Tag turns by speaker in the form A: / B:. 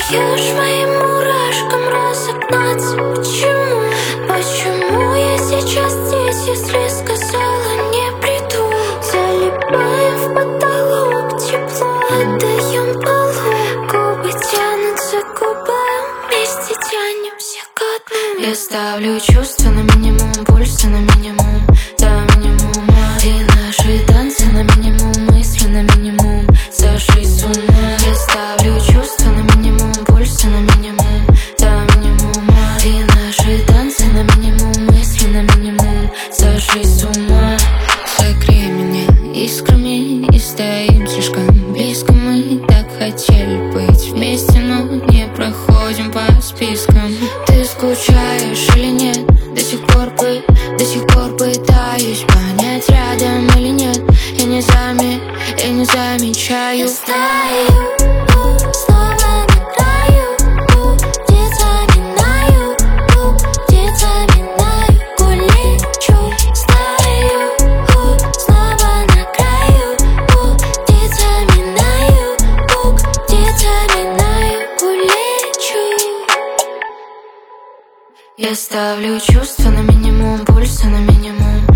A: даешь моим мурашкам разогнаться. Почему? Почему я сейчас здесь, если сказала не приду? Залипая в потолок, тепло отдаем полу. Губы тянутся к губам, вместе тянемся ко дну. Я ставлю чувства на минимум, пульса на минимум, до минимума. И наши танцы на минимум, мысли на минимум, сошли с ума. Я ставлю чувства на минимум, пульса на минимум, до минимума. И наши танцы на минимум, мысли на минимум, сошли с ума. Согрей меня искрами и стоим слишком близко. Мы так хотели быть вместе, но не проходим по спискам. Ты скучаешь или нет? До сих пор пытаюсь понять, рядом или нет. Я не замечаю. Я стою, снова на краю, где заминаю, гулечу. Стою, снова на краю, где заминаю, гулечу. Я ставлю чувства на минимум, пульса на минимум,